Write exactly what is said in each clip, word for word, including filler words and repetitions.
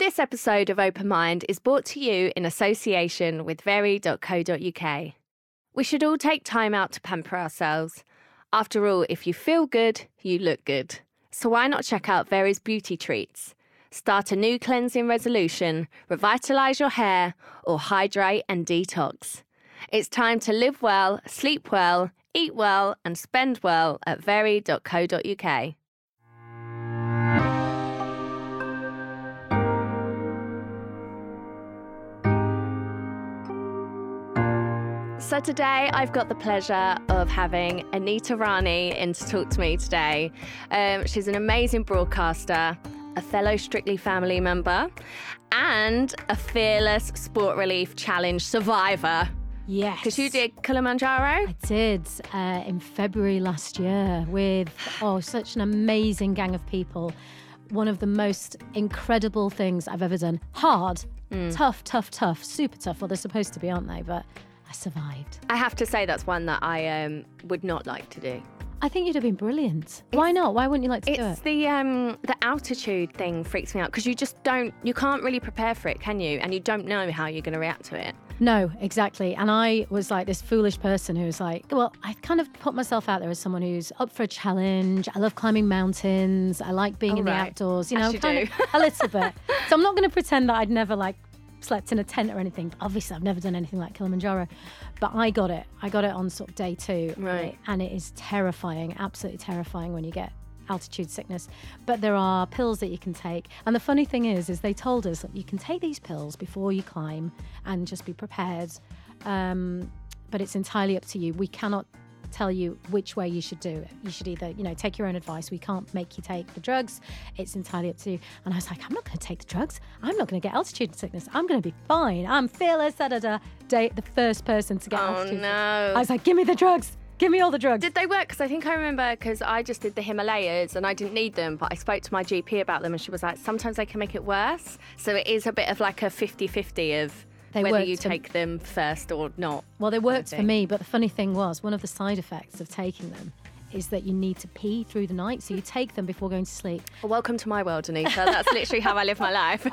This episode of Open Mind is brought to you in association with very dot co dot uk. We should all take time out to pamper ourselves. After all, if you feel good, you look good. So why not check out Very's beauty treats? Start a new cleansing resolution, revitalise your hair, or hydrate and detox. It's time to live well, sleep well, eat well, and spend well at very dot co dot uk. So today I've got the pleasure of having Anita Rani in to talk to me today. Um, she's an amazing broadcaster, a fellow Strictly family member, and a fearless Sport Relief Challenge survivor. Yes. Because you did Kilimanjaro? I did uh, in February last year with, oh, such an amazing gang of people. One of the most incredible things I've ever done. Hard, mm. tough, tough, tough, super tough. Well, they're supposed to be, aren't they? But I survived. I have to say that's one that I um, would not like to do. I think you'd have been brilliant. It's, Why not? Why wouldn't you like to do it? It's the um, the altitude thing freaks me out because you just don't, you can't really prepare for it, can you? And you don't know how you're going to react to it. No, exactly. And I was like this foolish person who was like, well, I kind of put myself out there as someone who's up for a challenge. I love climbing mountains. I like being oh, in right. the outdoors, you know, As you kind do. of a little bit. So I'm not going to pretend that I'd never like slept in a tent or anything. Obviously, I've never done anything like Kilimanjaro, but I got it. I got it on sort of day two. Right. And it is terrifying, absolutely terrifying when you get altitude sickness. But there are pills that you can take. And the funny thing is, is they told us that you can take these pills before you climb and just be prepared. Um, but it's entirely up to you. We cannot tell you which way you should do it. You should either, you know, take your own advice. We can't make you take the drugs. It's entirely up to you. And I was like, I'm not going to take the drugs. I'm not going to get altitude sickness. I'm going to be fine. I'm fearless, da da da. Day, the first person to get oh, altitude no. sickness. I was like, give me the drugs. Give me all the drugs. Did they work? Because I think I remember, because I just did the Himalayas and I didn't need them, but I spoke to my G P about them and she was like, sometimes they can make it worse. So it is a bit of like a fifty-fifty of They whether you worked for- take them first or not. Well, they worked I for think. me, but the funny thing was, one of the side effects of taking them is that you need to pee through the night. So you take them before going to sleep. Well, welcome to my world, Anita. That's literally how I live my life.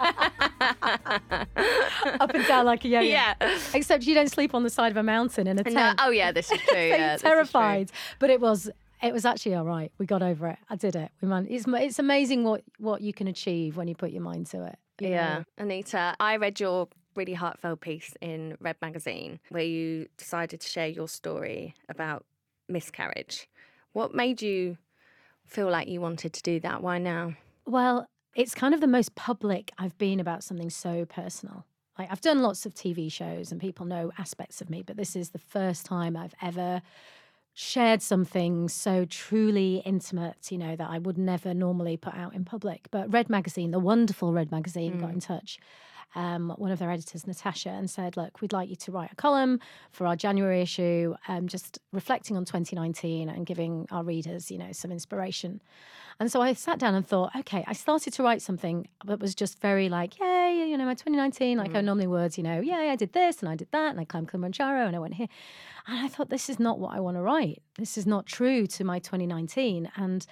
Up and down like a yo-yo. Yeah. Except you don't sleep on the side of a mountain in a tent. No, oh, yeah, this is true. Yeah, this is terrified. But it was it was actually all right. We got over it. I did it. We man, it's it's amazing what, what you can achieve when you put your mind to it. true. you Yeah. know? Anita, I read your really heartfelt piece in Red Magazine where you decided to share your story about miscarriage. What made you feel like you wanted to do that? Why now? Well, it's kind of the most public I've been about something so personal. Like, I've done lots of T V shows and people know aspects of me, but this is the first time I've ever shared something so truly intimate, you know, that I would never normally put out in public. But Red Magazine, the wonderful Red Magazine, mm. got in touch. Um, one of their editors, Natasha, and said, look, we'd like you to write a column for our January issue, um, just reflecting on twenty nineteen and giving our readers, you know, some inspiration. And so I sat down and thought, okay, I started to write something that was just very like, yay, you know, my twenty nineteen, like mm. I normally would, you know, yay, I did this and I did that and I climbed Kilimanjaro and I went here. And I thought, this is not what I want to write. This is not true to my twenty nineteen. And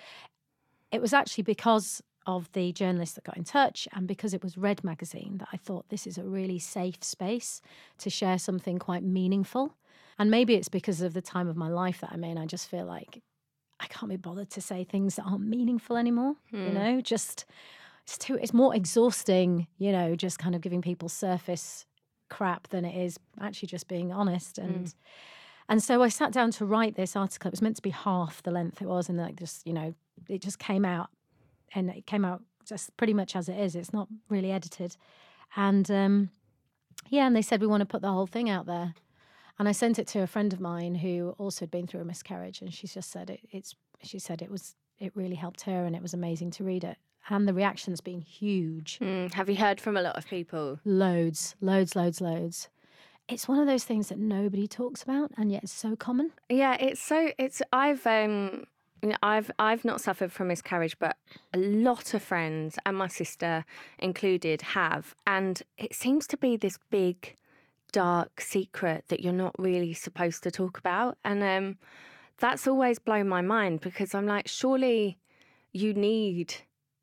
it was actually because of the journalists that got in touch and because it was Red Magazine that I thought this is a really safe space to share something quite meaningful. And maybe it's because of the time of my life that I'm in. I just feel like I can't be bothered to say things that aren't meaningful anymore, hmm. you know, just it's too, it's more exhausting, you know, just kind of giving people surface crap than it is actually just being honest. And mm. and so I sat down to write this article. It was meant to be half the length it was, and like just, you know, it just came out. And it came out just pretty much as it is. It's not really edited. And um, yeah, and they said, we want to put the whole thing out there. And I sent it to a friend of mine who also had been through a miscarriage. And she just said it, it's, she said it was, it really helped her and it was amazing to read it. And the reaction's been huge. Mm, have you heard from a lot of people? Loads, loads, loads, loads. It's one of those things that nobody talks about and yet it's so common. Yeah, it's so, it's, I've, um, You know, I've I've not suffered from miscarriage, but a lot of friends, and my sister included, have. And it seems to be this big, dark secret that you're not really supposed to talk about. And um, that's always blown my mind because I'm like, surely you need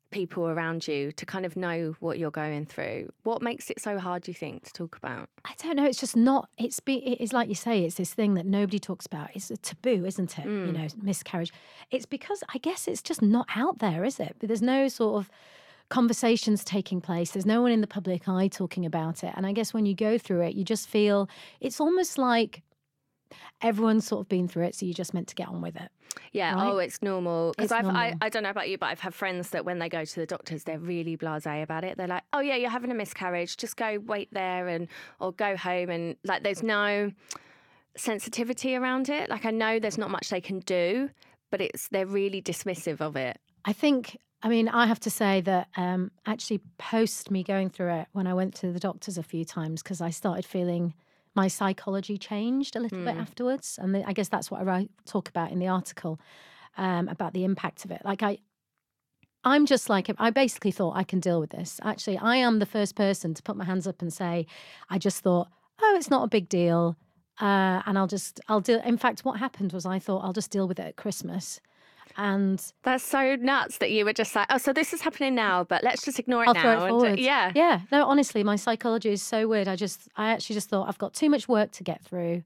people around you to kind of know what you're going through? What makes it so hard, do you think, to talk about? I don't know. It's just not. It's be. It's like you say. It's this thing that nobody talks about. It's a taboo, isn't it? Mm. You know, miscarriage. It's because I guess it's just not out there, is it? But there's no sort of conversations taking place. There's no one in the public eye talking about it. And I guess when you go through it, you just feel it's almost like everyone's sort of been through it, so you're just meant to get on with it. Yeah, right? oh, it's normal. Because It's I've, I, normal. I don't know about you, but I've had friends that when they go to the doctors, they're really blasé about it. They're like, oh yeah, you're having a miscarriage. Just go wait there and or go home. And like, there's no sensitivity around it. Like, I know there's not much they can do, but it's they're really dismissive of it. I think, I mean, I have to say that um, actually post me going through it, when I went to the doctors a few times, because I started feeling my psychology changed a little bit afterwards. And the, I guess that's what I write, talk about in the article, um, about the impact of it. Like I, I'm just like, I basically thought I can deal with this. Actually, I am the first person to put my hands up and say, I just thought, oh, it's not a big deal. Uh, and I'll just, I'll deal. In fact, what happened was I thought I'll just deal with it at Christmas. And That's so nuts that you were just like, oh, so this is happening now, but let's just ignore it I'll now. throw it and- forward. yeah. Yeah. No, honestly, my psychology is so weird. I just, I actually just thought I've got too much work to get through,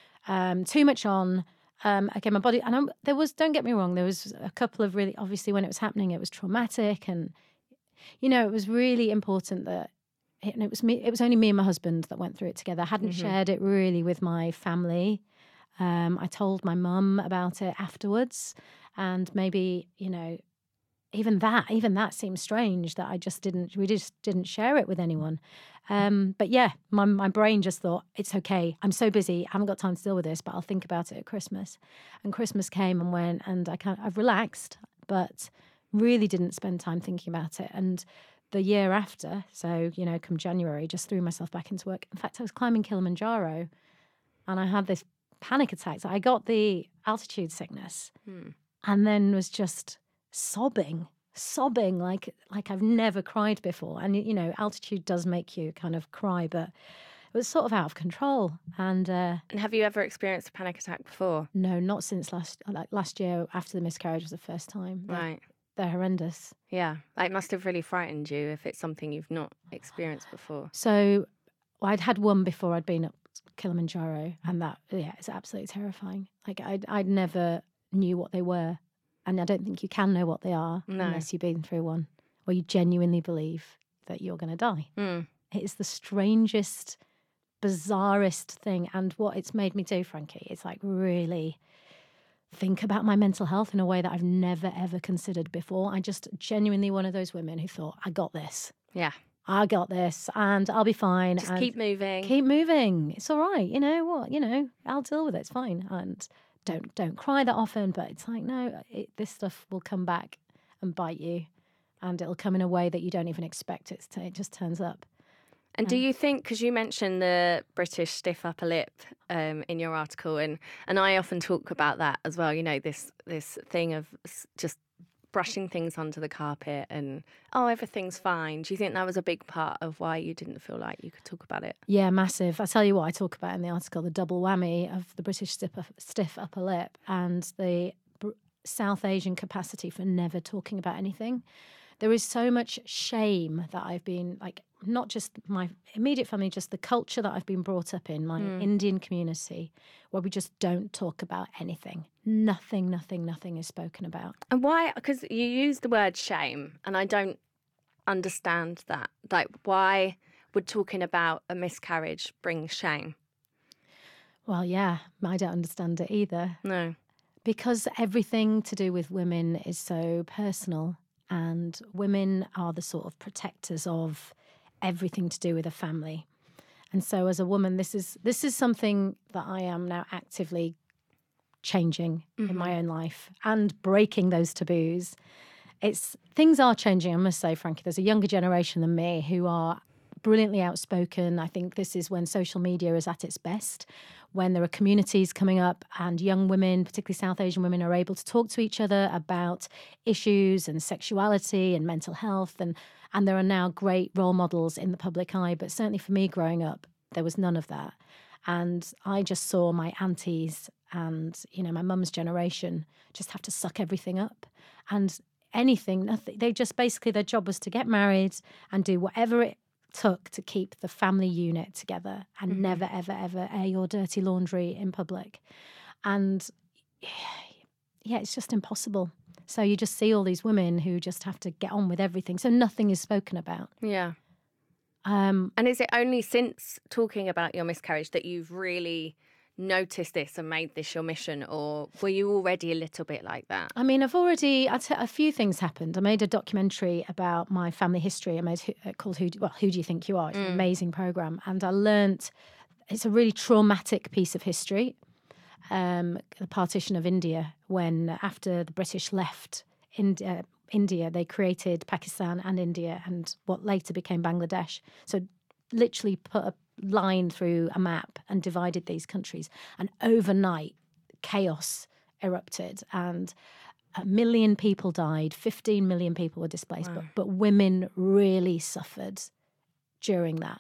um, too much on. Um, okay, my body, and I'm, there was, don't get me wrong, there was a couple of really, obviously when it was happening, it was traumatic. And, you know, it was really important that, it, and it was me, it was only me and my husband that went through it together. I hadn't Mm-hmm. shared it really with my family. Um, I told my mum about it afterwards. And maybe, you know, even that, even that seems strange that I just didn't, we just didn't share it with anyone. Um, but yeah, my my brain just thought, it's okay. I'm so busy. I haven't got time to deal with this, but I'll think about it at Christmas. And Christmas came and went, and I kind of, I've relaxed, but really didn't spend time thinking about it. And the year after, so, you know, come January, just threw myself back into work. In fact, I was climbing Kilimanjaro and I had this panic attack. So I got the altitude sickness. Hmm. And then was just sobbing, sobbing like like I've never cried before. And, you know, altitude does make you kind of cry, but it was sort of out of control. And uh, And have you ever experienced a panic attack before? no, not since last like last year after the miscarriage was the first time. They're, Right. they're horrendous. Yeah. Like, it must have really frightened you if it's something you've not experienced before. So well, I'd had one before I'd been up Kilimanjaro, and that, yeah, it's absolutely terrifying. Like I'd, I'd never knew what they were. And I don't think you can know what they are No. unless you've been through one, or you genuinely believe that you're going to die. Mm. It is the strangest, bizarrest thing. And what it's made me do, Frankie, is like really think about my mental health in a way that I've never, ever considered before. I just genuinely one of those women who thought, I got this. Yeah. I got this and I'll be fine. Just and keep moving. Keep moving. It's all right. You know what? You know, I'll deal with it. It's fine. And don't don't cry that often, but it's like, no, it, this stuff will come back and bite you, and it'll come in a way that you don't even expect it to. It just turns up. And do you think, because you mentioned the British stiff upper lip um, in your article, and, and I often talk about that as well, you know, this this thing of s- just brushing things under the carpet and, oh, everything's fine. Do you think that was a big part of why you didn't feel like you could talk about it? Yeah, massive. I tell you what, I talk about in the article, the double whammy of the British stiff, stiff upper lip and the Br- South Asian capacity for never talking about anything. There is so much shame that I've been, like, not just my immediate family, just the culture that I've been brought up in, my Mm. Indian community, where we just don't talk about anything. Nothing, nothing, nothing is spoken about. And why? Because you use the word shame, and I don't understand that. Like, why would talking about a miscarriage bring shame? Well, yeah, I don't understand it either. No. Because everything to do with women is so personal, and women are the sort of protectors of everything to do with a family. And so as a woman, this is this is something that I am now actively changing in my own life and breaking those taboos. It's things are changing, I must say, Frankie. There's a younger generation than me who are brilliantly outspoken. I think this is when social media is at its best, when there are communities coming up and young women, particularly South Asian women, are able to talk to each other about issues and sexuality and mental health. And, and there are now great role models in the public eye. But certainly for me growing up, there was none of that. And I just saw my aunties and, you know, my mum's generation just have to suck everything up. And anything. Nothing. They just basically, their job was to get married and do whatever it took to keep the family unit together and mm-hmm. never, ever, ever air your dirty laundry in public. And yeah, it's just impossible. So you just see all these women who just have to get on with everything. So nothing is spoken about. Yeah. Um, and is it only since talking about your miscarriage that you've really noticed this and made this your mission, or were you already a little bit like that? I mean, I've already, I'd say a few things happened. I made a documentary about my family history. I made uh, called Who, well, Who Do You Think You Are? It's mm. an amazing program. And I learnt, it's a really traumatic piece of history. Um, the partition of India, when after the British left India, India, they created Pakistan and India and what later became Bangladesh. So literally put a line through a map and divided these countries. And overnight, chaos erupted and a million people died. fifteen million people were displaced. Wow. But, but women really suffered during that.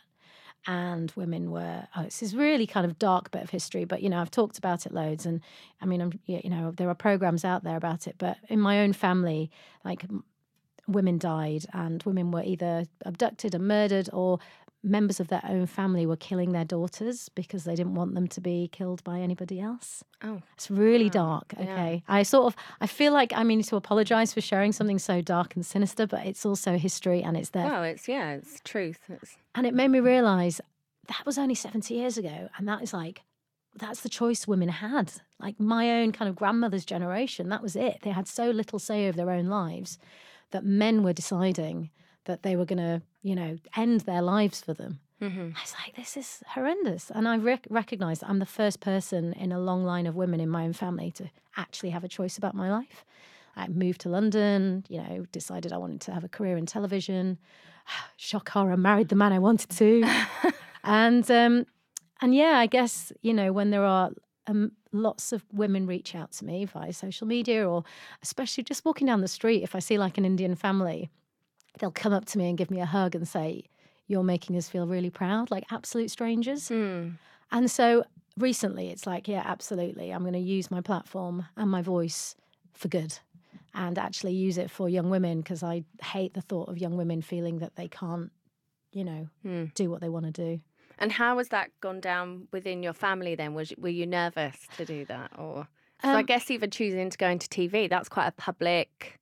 And women were, oh, this is really kind of dark bit of history, but, you know, I've talked about it loads. And I mean, I'm, you know, there are programs out there about it. But in my own family, like, women died and women were either abducted and murdered, or members of their own family were killing their daughters because they didn't want them to be killed by anybody else. Oh, it's really wow. dark. Okay. Yeah. I sort of, I feel like I mean to apologize for sharing something so dark and sinister, but it's also history and it's there. Well, it's, yeah, it's truth. It's... And it made me realize that was only seventy years ago. And that is like, that's the choice women had. Like my own kind of grandmother's generation, that was it. They had so little say over their own lives that men were deciding that they were going to, you know, end their lives for them. Mm-hmm. I was like, this is horrendous. And I rec- recognize that I'm the first person in a long line of women in my own family to actually have a choice about my life. I moved to London, you know, decided I wanted to have a career in television. Shock horror, married the man I wanted to. and, um, and yeah, I guess, you know, when there are um, lots of women reach out to me via social media, or especially just walking down the street, if I see like an Indian family, they'll come up to me and give me a hug and say, you're making us feel really proud, like absolute strangers. Mm. And so recently it's like, yeah, absolutely. I'm going to use my platform and my voice for good and actually use it for young women, because I hate the thought of young women feeling that they can't, you know, mm. do what they want to do. And how has that gone down within your family then? Was, were you nervous to do that? Or um, so I guess even choosing to go into T V, that's quite a public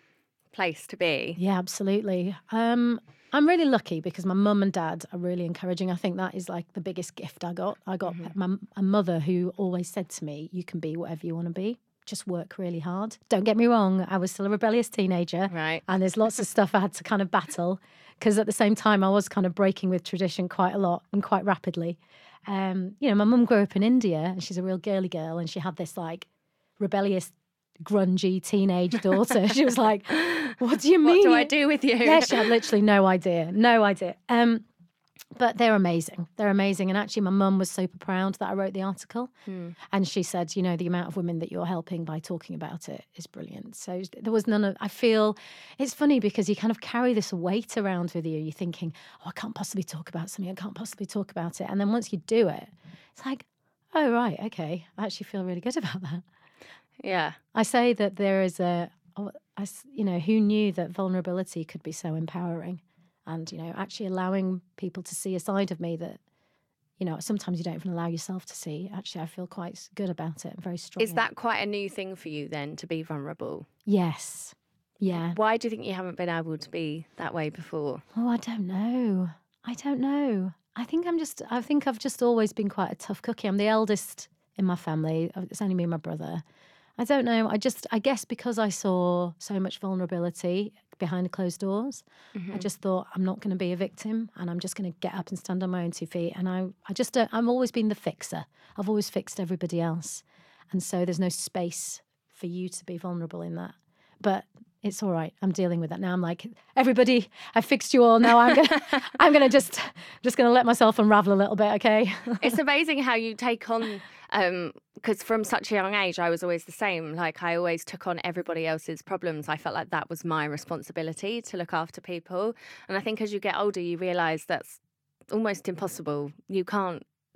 place to be. Yeah, absolutely. Um, I'm really lucky because my mum and dad are really encouraging. I think that is like the biggest gift I got. I got mm-hmm. my, a mother who always said to me, you can be whatever you want to be. Just work really hard. Don't get me wrong, I was still a rebellious teenager. Right. And there's lots of stuff I had to kind of battle, because at the same time I was kind of breaking with tradition quite a lot and quite rapidly. Um, you know, my mum grew up in India and she's a real girly girl, and she had this like rebellious, grungy teenage daughter. She was like, what do you mean? What do I do with you? Yeah, she had literally no idea. No idea. Um, but they're amazing. They're amazing. And actually my mum was super proud that I wrote the article. Hmm. And she said, you know, the amount of women that you're helping by talking about it is brilliant. So there was none of, I feel, it's funny because you kind of carry this weight around with you. You're thinking, oh, I can't possibly talk about something. I can't possibly talk about it. And then once you do it, it's like, oh, right, okay. I actually feel really good about that. Yeah. I say that there is a, I, you know, who knew that vulnerability could be so empowering, and, you know, actually allowing people to see a side of me that, you know, sometimes you don't even allow yourself to see. Actually, I feel quite good about it, very strong. Is that quite a new thing for you then, to be vulnerable? Yes. Yeah. Why do you think you haven't been able to be that way before? Oh, I don't know. I don't know. I think I'm just, I think I've just always been quite a tough cookie. I'm the eldest in my family. It's only me and my brother. I don't know. I just, I guess because I saw so much vulnerability behind closed doors, mm-hmm. I just thought I'm not going to be a victim, and I'm just going to get up and stand on my own two feet. And I, I just don't, I'm always been the fixer. I've always fixed everybody else. And so there's no space for you to be vulnerable in that. But it's all right. I'm dealing with that now. I'm like, everybody, I fixed you all. Now I'm gonna, I'm gonna just, just gonna let myself unravel a little bit. Okay. It's amazing how you take on, um, because from such a young age, I was always the same. Like I always took on everybody else's problems. I felt like that was my responsibility to look after people. And I think as you get older, you realise that's almost impossible. You can't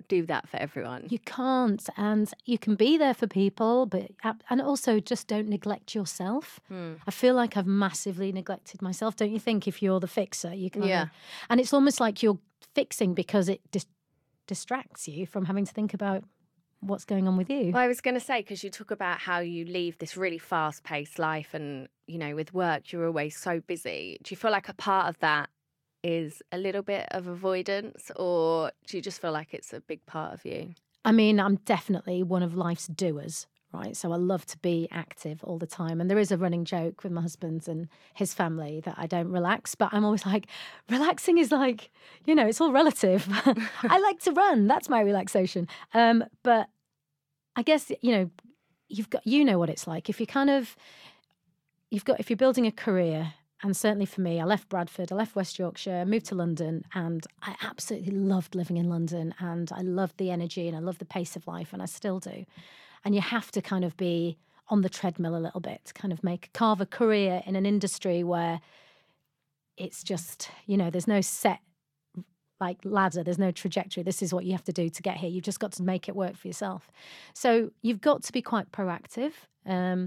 do that for everyone. You can't. And you can be there for people, but and also just don't neglect yourself. Mm. I feel like I've massively neglected myself. Don't you think if you're the fixer, you kind Yeah. of, and it's almost like you're fixing because it dis- distracts you from having to think about what's going on with you. Well, I was going to say, because you talk about how you leave this really fast-paced life and, you know, with work, you're always so busy. Do you feel like a part of that is a little bit of avoidance, or do you just feel like it's a big part of you? I mean, I'm definitely one of life's doers, right? So I love to be active all the time. And there is a running joke with my husband and his family that I don't relax, but I'm always like, relaxing is like, you know, it's all relative. I like to run. That's my relaxation. Um, but I guess, you know, you've got, you know what it's like. If you kind of, you've got, if you're building a career, and certainly for me, I left Bradford, I left West Yorkshire, moved to London, and I absolutely loved living in London, and I loved the energy and I loved the pace of life, and I still do. And you have to kind of be on the treadmill a little bit to kind of make, carve a career in an industry where it's just, you know, there's no set like ladder, there's no trajectory. This is what you have to do to get here. You've just got to make it work for yourself. So you've got to be quite proactive. Um,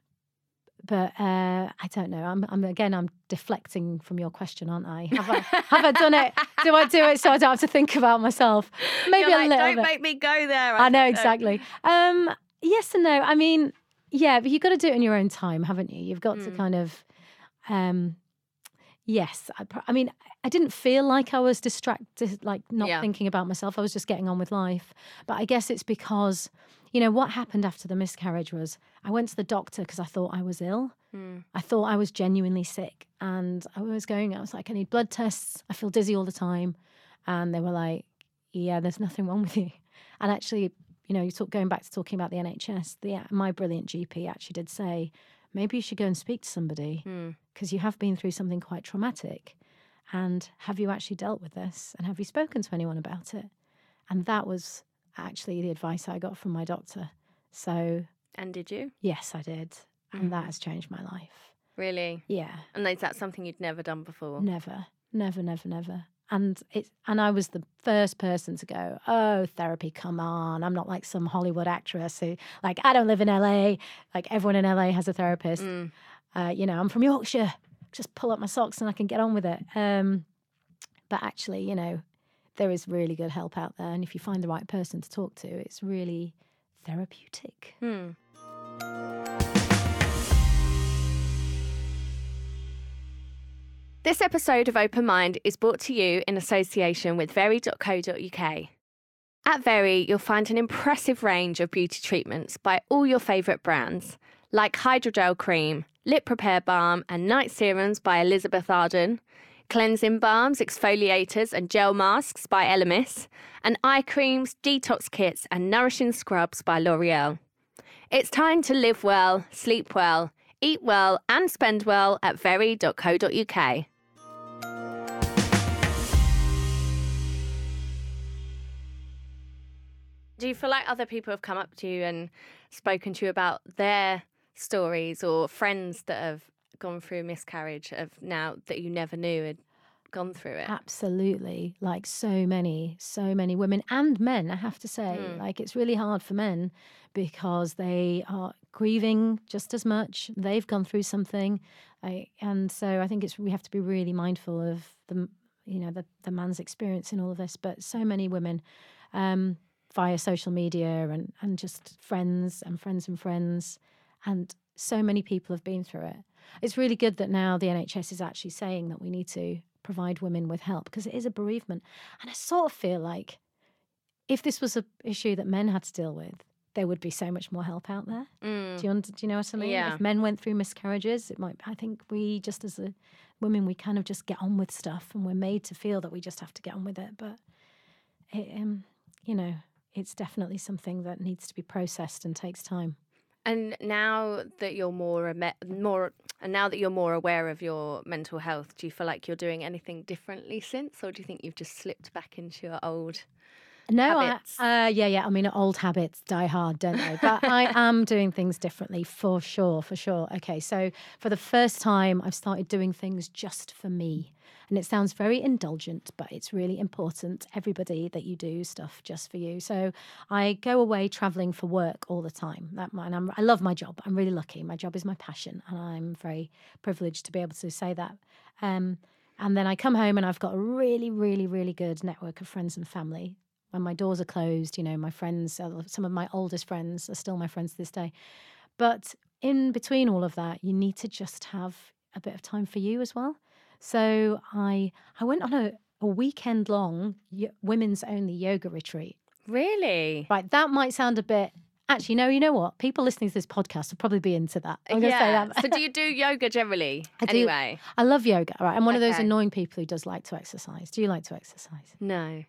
But uh, I don't know. I'm, I'm again. I'm deflecting from your question, aren't I? Have I have I done it? Do I do it so I don't have to think about myself? Maybe You're a like, little don't bit. make me go there. I, I know don't exactly. Um, yes and no. I mean, yeah, but you've got to do it in your own time, haven't you? You've got Mm. to kind of. Um, yes, I, pr- I mean, I didn't feel like I was distracted, like not Yeah. thinking about myself. I was just getting on with life. But I guess it's because, you know, what happened after the miscarriage was I went to the doctor because I thought I was ill. Mm. I thought I was genuinely sick, and I was going, I was like, I need blood tests. I feel dizzy all the time. And they were like, yeah, there's nothing wrong with you. And actually, you know, you talk, going back to talking about the N H S, the, my brilliant G P actually did say, maybe you should go and speak to somebody Mm. because you have been through something quite traumatic. And have you actually dealt with this? And have you spoken to anyone about it? And that was actually the advice I got from my doctor. So, And did you? yes, I did. And that has changed my life. Really? Yeah. And is that something you'd never done before? Never, never, never, never. And it, and I was the first person to go, oh, therapy, come on. I'm not like some Hollywood actress who, like, I don't live in L A. Like, everyone in L A has a therapist. Mm. Uh, you know, I'm from Yorkshire. Just pull up my socks and I can get on with it. Um, but actually, you know, there is really good help out there. And if you find the right person to talk to, it's really therapeutic. Hmm. This episode of Open Mind is brought to you in association with very dot co dot uk. At Very, you'll find an impressive range of beauty treatments by all your favourite brands, like Hydrogel Cream, Lip Repair Balm and Night Serums by Elizabeth Arden, cleansing balms, exfoliators and gel masks by Elemis, and eye creams, detox kits and nourishing scrubs by L'Oreal. It's time to live well, sleep well, eat well and spend well at very dot co dot uk. Do you feel like other people have come up to you and spoken to you about their stories, or friends that have gone through a miscarriage of now that you never knew had gone through it? Absolutely. Like so many, so many women and men, I have to say. Mm. Like it's really hard for men because they are grieving just as much. They've gone through something. I, and so I think it's we have to be really mindful of the, you know, the, the man's experience in all of this. But so many women um, via social media and, and just friends and friends and friends. And so many people have been through it. It's really good that now the N H S is actually saying that we need to provide women with help because it is a bereavement. And I sort of feel like if this was an issue that men had to deal with, there would be so much more help out there. Mm. Do you under, do you know what I mean? Yeah. If men went through miscarriages, it might. I think we just as a women, we kind of just get on with stuff, and we're made to feel that we just have to get on with it. But it, um, you know, it's definitely something that needs to be processed and takes time. And now that you're more ame- more, and now that you're more aware of your mental health, do you feel like you're doing anything differently since, or do you think you've just slipped back into your old No, habits? I, uh, yeah, yeah. I mean, old habits die hard, don't they? But I am doing things differently for sure, for sure. Okay, so for the first time, I've started doing things just for me. And it sounds very indulgent, but it's really important, everybody, that you do stuff just for you. So I go away traveling for work all the time. That, and I'm, I love my job. I'm really lucky. My job is my passion, and I'm very privileged to be able to say that. Um, and then I come home and I've got a really, really, really good network of friends and family. When my doors are closed, you know, my friends, some of my oldest friends are still my friends to this day. But in between all of that, you need to just have a bit of time for you as well. So I I went on a, a weekend long women's only yoga retreat. Really? Right, that might sound a bit. Actually, no, you know what? People listening to this podcast will probably be into that. I'm going to yeah. say that. So do you do yoga generally? I do. Anyway. I love yoga. Right, I'm one okay. of those annoying people who does like to exercise. Do you like to exercise? No.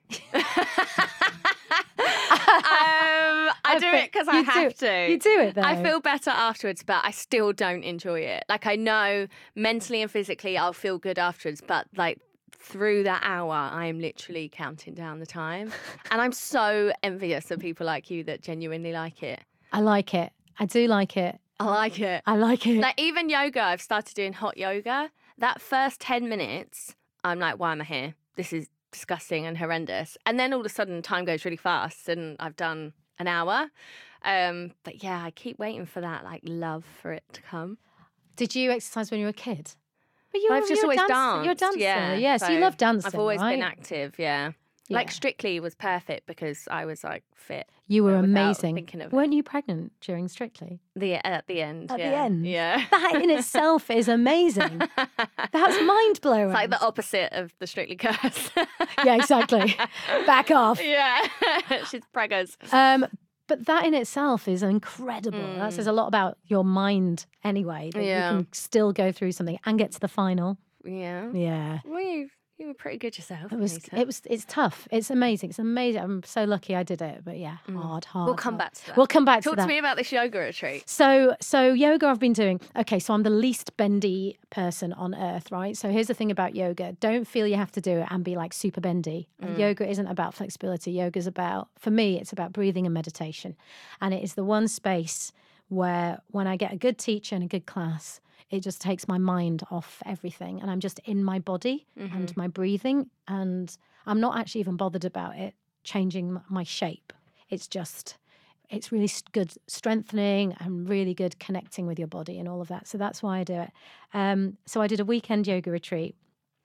Um, I do it because I have do, to. You do it though. I feel better afterwards, but I still don't enjoy it. Like, I know mentally and physically I'll feel good afterwards, but like through that hour, I am literally counting down the time. And I'm so envious of people like you that genuinely like it. I like it. I do like it. I like it. I like it. Like, even yoga, I've started doing hot yoga. That first ten minutes, I'm like, why am I here? This is disgusting and horrendous. And then all of a sudden time goes really fast and I've done an hour. Um, but yeah, I keep waiting for that like love for it to come. Did you exercise when you were a kid? But you I've just you're always a dancer. danced. You're a dancer. Yeah, yeah so, so you love dancing. I've always right? been active, yeah. yeah. Like Strictly was perfect because I was like fit. You were without amazing. Thinking of Weren't you pregnant during Strictly? The at the end. At yeah. the end. Yeah. That in itself is amazing. That's mind blowing. It's like the opposite of the Strictly curse. Yeah, exactly. Back off. Yeah. She's preggers. Um, but that in itself is incredible. Mm. That says a lot about your mind anyway. That Yeah. you can still go through something and get to the final. Yeah. Yeah. Well, you you were pretty good yourself. It was, Anita. it was, it's tough. It's amazing. It's amazing. I'm so lucky I did it. But yeah, Mm. hard, hard. We'll come hard. back to that. We'll come back Talk to that. to me about this yoga retreat. So, so yoga I've been doing. Okay, so I'm the least bendy person on earth, right? So here's the thing about yoga. Don't feel you have to do it and be like super bendy. Mm. Yoga isn't about flexibility. Yoga's about, for me, it's about breathing and meditation. And it is the one space where when I get a good teacher and a good class, it just takes my mind off everything. And I'm just in my body Mm-hmm. and my breathing. And I'm not actually even bothered about it changing my shape. It's just, it's really good strengthening and really good connecting with your body and all of that. So that's why I do it. Um, so I did a weekend yoga retreat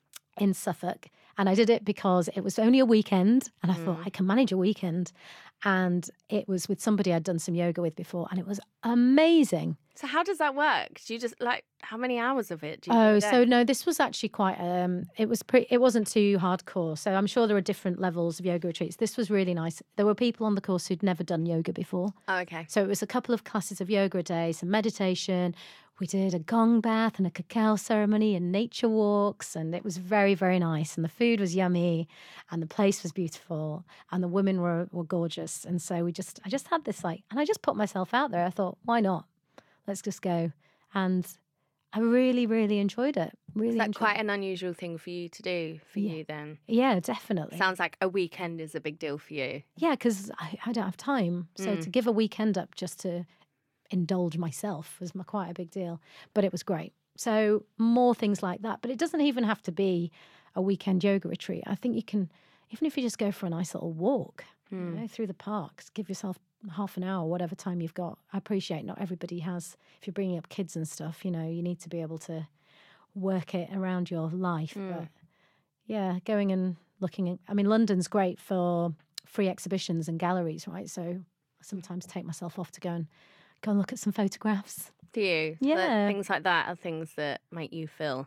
in Suffolk. And I did it because it was only a weekend. And I Mm. thought, I can manage a weekend. And it was with somebody I'd done some yoga with before. And it was amazing. So how does that work? Do you just like how many hours of it do you do Oh, a so day? no, this was actually quite. Um, it was pretty. It wasn't too hardcore. So I'm sure there are different levels of yoga retreats. This was really nice. There were people on the course who'd never done yoga before. Oh, okay. So it was a couple of classes of yoga a day, some meditation. We did a gong bath and a cacao ceremony and nature walks, and it was very, very nice. And the food was yummy, and the place was beautiful, and the women were were gorgeous. And so we just, I just had this like, and I just put myself out there. I thought, why not? Let's just go. And I really, really enjoyed it. Really Is that enjoyed quite it. an unusual thing for you to do for Yeah. you then? Yeah, definitely. Sounds like a weekend is a big deal for you. Yeah, because I, I don't have time. So Mm. to give a weekend up just to indulge myself was my, quite a big deal. But it was great. So more things like that. But it doesn't even have to be a weekend yoga retreat. I think you can, even if you just go for a nice little walk, you Mm. know, through the parks, give yourself half an hour, whatever time you've got. I appreciate not everybody has, if you're bringing up kids and stuff, you know, you need to be able to work it around your life. Mm. But yeah, going and looking at, I mean, London's great for free exhibitions and galleries, right? So I sometimes take myself off to go and go and look at some photographs. Do you? So Yeah. things like that are things that make you feel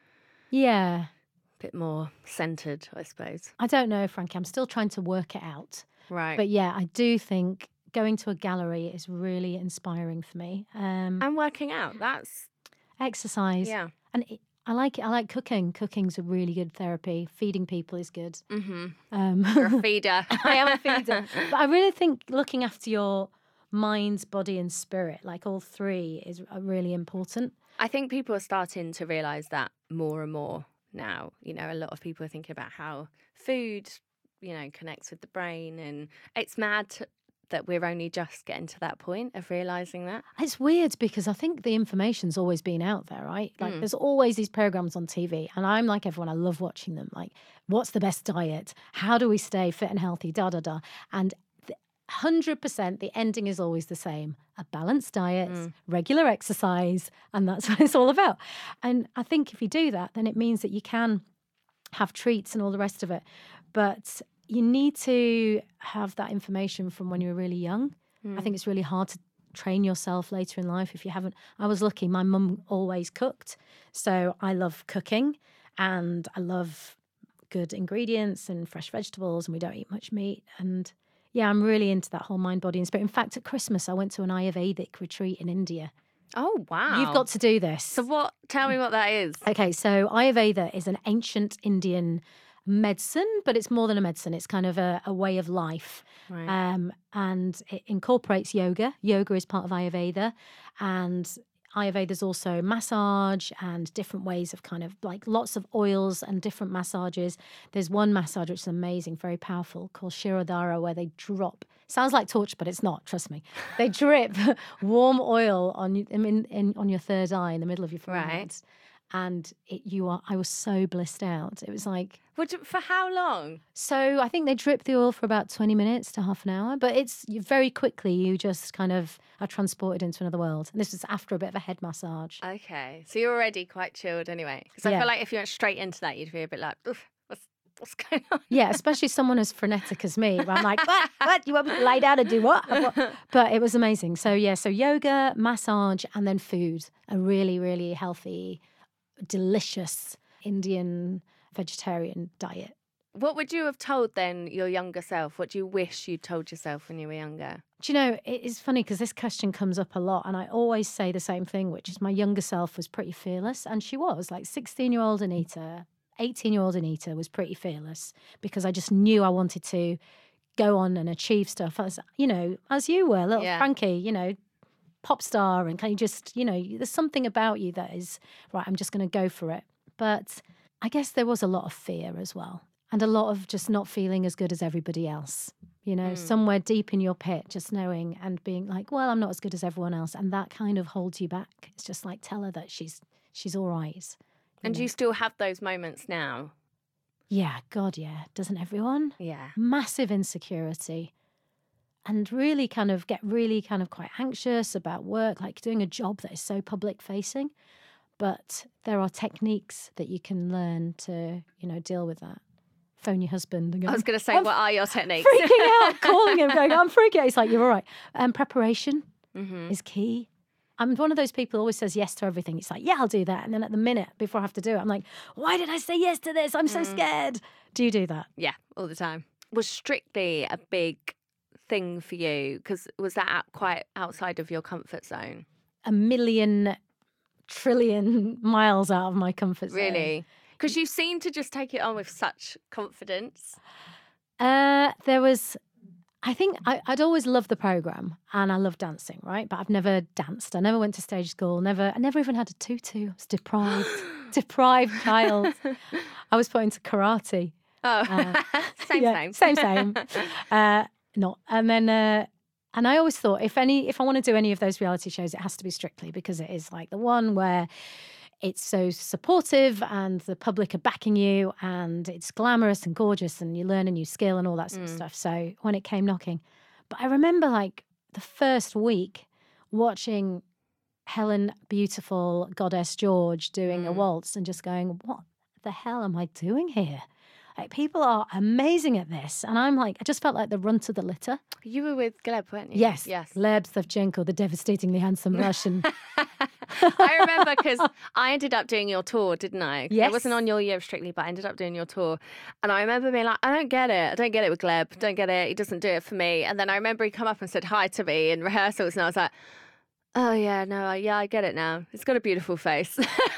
Yeah. a bit more centered, I suppose. I don't know, Frankie. I'm still trying to work it out. Right. But yeah, I do think going to a gallery is really inspiring for me. Um, and working out, that's, exercise. yeah. And it, I like it. I like cooking. Cooking's a really good therapy. Feeding people is good. Mm-hmm. Um, You're a feeder. I am a feeder. But I really think looking after your mind, body and spirit, like all three, is uh, really important. I think people are starting to realise that more and more now. You know, a lot of people are thinking about how food, you know, connects with the brain, and it's mad to, that we're only just getting to that point of realising that? It's weird because I think the information's always been out there, right? Like Mm. there's always these programs on T V and I'm like everyone, I love watching them. Like, what's the best diet? How do we stay fit and healthy? Da, da, da. And the, one hundred percent the ending is always the same. A balanced diet, Mm. regular exercise, and that's what it's all about. And I think if you do that, then it means that you can have treats and all the rest of it. But you need to have that information from when you're really young. Mm. I think it's really hard to train yourself later in life if you haven't. I was lucky. My mum always cooked. So I love cooking and I love good ingredients and fresh vegetables, and we don't eat much meat. And yeah, I'm really into that whole mind, body and spirit. In fact, at Christmas, I went to an Ayurvedic retreat in India. Oh, wow. You've got to do this. So what, tell me what that is. Okay, so Ayurveda is an ancient Indian medicine, but it's more than a medicine. It's kind of a, a way of life. Right. Um, and it incorporates yoga. Yoga is part of Ayurveda. And Ayurveda's also massage and different ways of kind of like lots of oils and different massages. There's one massage which is amazing, very powerful, called Shirodhara, where they drop, sounds like torture, but it's not, trust me. They drip warm oil on you, in, in, on your third eye in the middle of your forehead. Right. And it, you are, I was so blissed out. It was like, Would you- for how long? so I think they drip the oil for about twenty minutes to half an hour, but it's you, very quickly you just kind of are transported into another world. And this was after a bit of a head massage. Okay. So you're already quite chilled anyway. Because I Yeah. feel like if you went straight into that, you'd be a bit like, Oof, what's, what's going on? Yeah, especially someone as frenetic as me, where I'm like, what? What? You want me to lie down and do what? What? But it was amazing. So yeah, so yoga, massage, and then food. A really, really healthy, delicious Indian vegetarian diet. What would you have told then your younger self? What do you wish you'd told yourself when you were younger? Do you know, it is funny because this question comes up a lot, and I always say the same thing, which is my younger self was pretty fearless, and she was. Like sixteen-year-old Anita, eighteen-year-old Anita was pretty fearless because I just knew I wanted to go on and achieve stuff as, you know, as you were, little Yeah. Frankie, you know, pop star, and can you just, you know, there's something about you that is, right, I'm just going to go for it. But I guess there was a lot of fear as well, and a lot of just not feeling as good as everybody else. You know, Mm. somewhere deep in your pit, just knowing and being like, well, I'm not as good as everyone else. And that kind of holds you back. It's just like, tell her that she's she's all right. you And know? do you still have those moments now? Yeah, God, yeah. Doesn't everyone? Yeah. Massive insecurity. And really kind of get really kind of quite anxious about work, like doing a job that is so public facing. But there are techniques that you can learn to, you know, deal with that. Phone your husband and go, I was going to say, I'm what are your techniques? freaking out, calling him, going, I'm freaking out. He's like, you're all right. Um, preparation hmm is key. I'm one of those people who always says yes to everything. It's like, yeah, I'll do that. And then at the minute before I have to do it, I'm like, why did I say yes to this? I'm so Mm. scared. Do you do that? Yeah, all the time. Was Strictly a big thing for you? Because was that out, quite outside of your comfort zone? A million trillion miles out of my comfort zone. Really? Because you seem to just take it on with such confidence. Uh, there was, I think I, I'd always loved the program and I love dancing, right? But I've never danced. I never went to stage school. Never, I never even had a tutu. I was deprived, deprived child. I was put into karate. Oh, Uh, same, Yeah, same. same, same. uh, not, and then, uh, and I always thought if any, if I want to do any of those reality shows, it has to be Strictly because it is like the one where it's so supportive and the public are backing you and it's glamorous and gorgeous and you learn a new skill and all that sort of Mm. stuff. So when it came knocking, but I remember like the first week watching Helen Beautiful Goddess George doing a Mm. waltz and just going, what the hell am I doing here? Like people are amazing at this. And I'm like, I just felt like the runt of the litter. You were with Gleb, weren't you? Yes. Yes. Gleb Savchenko, the devastatingly handsome Russian. I remember because I ended up doing your tour, didn't I? Yes. I wasn't on your year of Strictly, but I ended up doing your tour. And I remember being like, I don't get it. I don't get it with Gleb. Don't get it. He doesn't do it for me. And then I remember he come up and said hi to me in rehearsals. And I was like, oh, yeah, no, I- yeah, I get it now. He's got a beautiful face.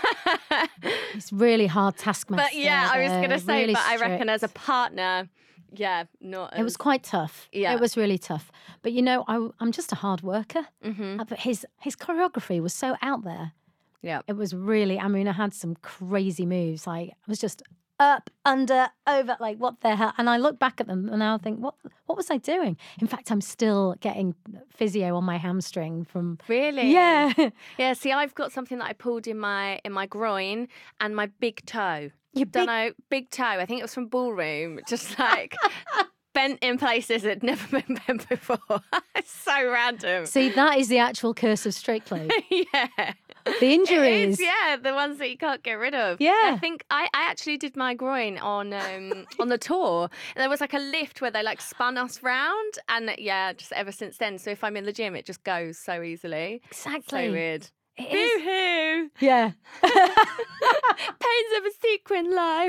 It's really hard taskmaster. But yeah, I was going to uh, say, really but I reckon as a strict. partner, yeah, not as... It was quite tough. Yeah. It was really tough. But you know, I, I'm just a hard worker. hmm Uh, But his his choreography was so out there. Yeah. It was really, I mean, I had some crazy moves. Like, I was just up, under, over, like what the hell? And I look back at them and I think, what what was I doing? In fact, I'm still getting physio on my hamstring from... Really? Yeah. Yeah, see, I've got something that I pulled in my in my groin and my big toe. Your Don't big- know, big toe. I think it was from ballroom. Just like bent in places that had never been bent before. It's so random. See, that is the actual curse of straight clothes. Yeah. The injuries. It is, yeah, the ones that you can't get rid of. Yeah. I think I, I actually did my groin on um, on the tour. There was like a lift where they like spun us round, and yeah, just ever since then. So if I'm in the gym, it just goes so easily. Exactly. So weird. It Boo is. hoo! Yeah. Pains of a sequin life.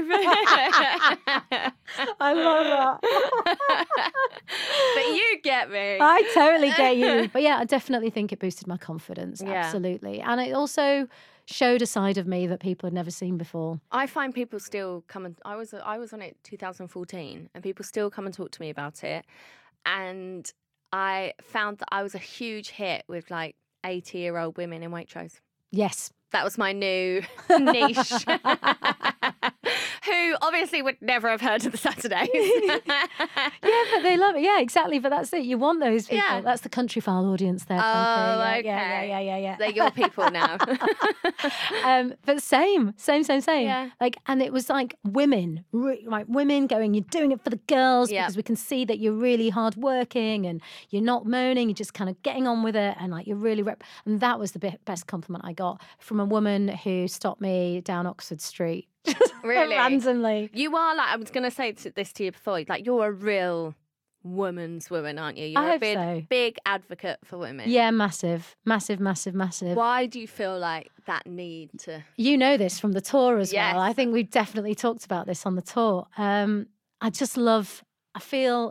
I love that. But you get me. I totally get you. But yeah, I definitely think it boosted my confidence. Yeah. Absolutely. And it also showed a side of me that people had never seen before. I find people still come and I was I was on it two thousand fourteen, and people still come and talk to me about it. And I found that I was a huge hit with like eighty year old women in Waitrose. Yes. That was my new niche. Who obviously would never have heard of the Saturdays. Yeah, but they love it. Yeah, exactly. But that's it. You want those people. Yeah. That's the country file audience there. Oh, Frankie. okay. Yeah, yeah, yeah, yeah, yeah. They're your people now. um, but same, same, same, same. Yeah. Like, and it was like women, re- like women going, you're doing it for the girls Yeah. because we can see that you're really hardworking and you're not moaning, you're just kind of getting on with it, and like you're really. Rep- and that was the be- best compliment I got from a woman who stopped me down Oxford Street. Really? Randomly. You are like, I was going to say to- this to you before, like you're a real woman's woman, aren't you? You're I a hope big, so. big advocate for women. Yeah, massive, massive, massive, massive. Why do you feel like that need to? You know this from the tour as Yes. well. I think we've definitely talked about this on the tour. Um, I just love, I feel,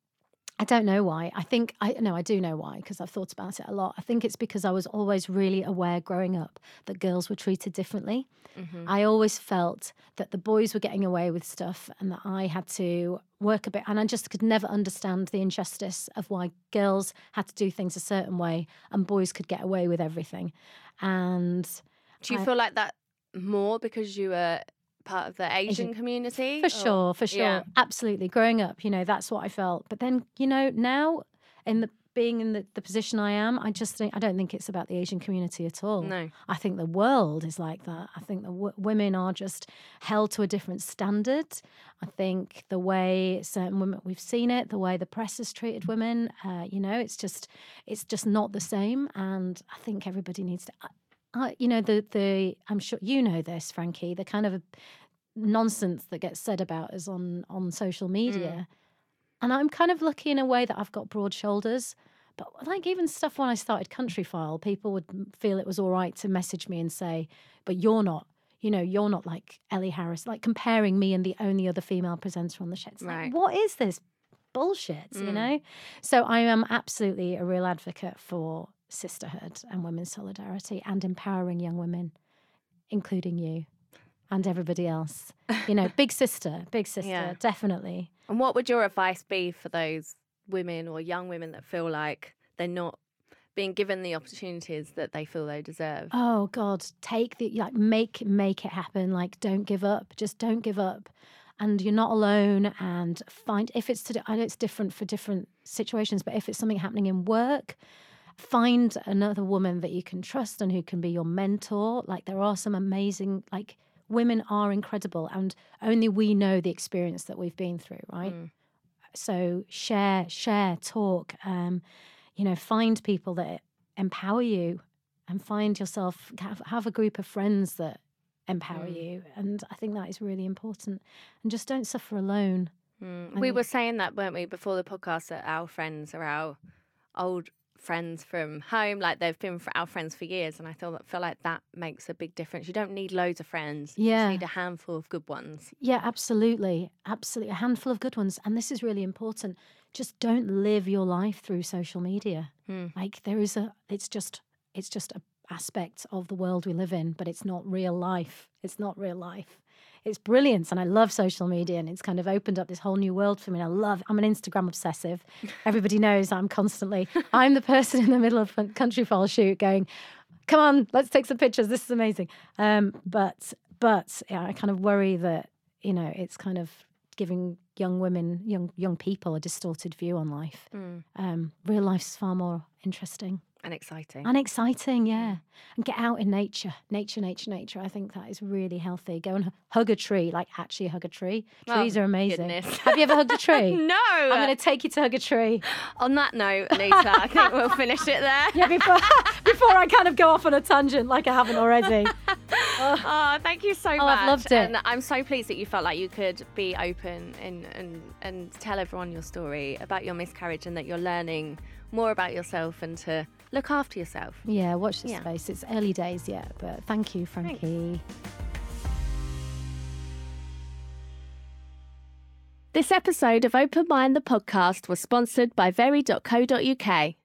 I don't know why. I think, I no, I do know why, because I've thought about it a lot. I think it's because I was always really aware growing up that girls were treated differently. Mm-hmm. I always felt that the boys were getting away with stuff and that I had to work a bit. And I just could never understand the injustice of why girls had to do things a certain way and boys could get away with everything. And Do you I- feel like that more because you were part of the Asian, Asian- community? For or- sure, for sure. Yeah. Absolutely. Growing up, you know, that's what I felt. But then, you know, now in the being in the, the position I am, I just think, I don't think it's about the Asian community at all. No. I think the world is like that. I think the w- women are just held to a different standard. I think the way certain women, we've seen it, the way the press has treated women, uh, you know, it's just, it's just not the same. And I think everybody needs to, I, you know, the, the, I'm sure you know this, Frankie, the kind of nonsense that gets said about us on, on social media. Mm. And I'm kind of lucky in a way that I've got broad shoulders. But like even stuff when I started Country File, people would feel it was all right to message me and say, but you're not, you know, you're not like Ellie Harris, like comparing me and the only other female presenter on the show. It's Right. like, what is this bullshit, Mm. you know? So I am absolutely a real advocate for sisterhood and women's solidarity and empowering young women, including you and everybody else. You know, big sister, big sister, Yeah. definitely. And what would your advice be for those women or young women that feel like they're not being given the opportunities that they feel they deserve? Oh God, take the like make make it happen. Like don't give up. Just don't give up. And you're not alone. And find if it's to I know it's different for different situations, but if it's something happening in work, find another woman that you can trust and who can be your mentor. Like there are some amazing like women are incredible, and only we know the experience that we've been through, right? Mm. So share, share, talk. Um, you know, find people that empower you, and find yourself have, have a group of friends that empower Mm. you. And I think that is really important. And just don't suffer alone. Mm. I We think- were saying that, weren't we, before the podcast, that our friends are our old friends from home. Like they've been for our friends for years, and I feel feel like that makes a big difference. You don't need loads of friends. You Yeah. just need a handful of good ones. Yeah, absolutely. Absolutely. A handful of good ones. And this is really important. Just don't live your life through social media. Mm. Like there is a, it's just, it's just a aspect of the world we live in, but it's not real life. It's not real life. It's brilliant. And I love social media, and it's kind of opened up this whole new world for me. And I love, I'm an Instagram obsessive. Everybody knows I'm constantly, I'm the person in the middle of a Country File shoot going, come on, let's take some pictures. This is amazing. Um, but, but yeah, I kind of worry that, you know, it's kind of giving young women, young young people a distorted view on life. Mm. Um, real life's far more interesting. And exciting. And exciting, yeah. And get out in nature. Nature, nature, nature. I think that is really healthy. Go and hug a tree, like actually hug a tree. Trees oh, are amazing. Goodness. Have you ever hugged a tree? No. I'm going to take you to hug a tree. On that note, Anita, I think we'll finish it there. Yeah, before, before I kind of go off on a tangent like I haven't already. Oh, oh thank you so oh, much. I've loved it. And I'm so pleased that you felt like you could be open and, and, and tell everyone your story about your miscarriage and that you're learning more about yourself and to look after yourself. Yeah, watch this yeah. space. It's early days yet, but thank you, Frankie. Thanks. This episode of Open Mind the podcast was sponsored by very dot co dot uk.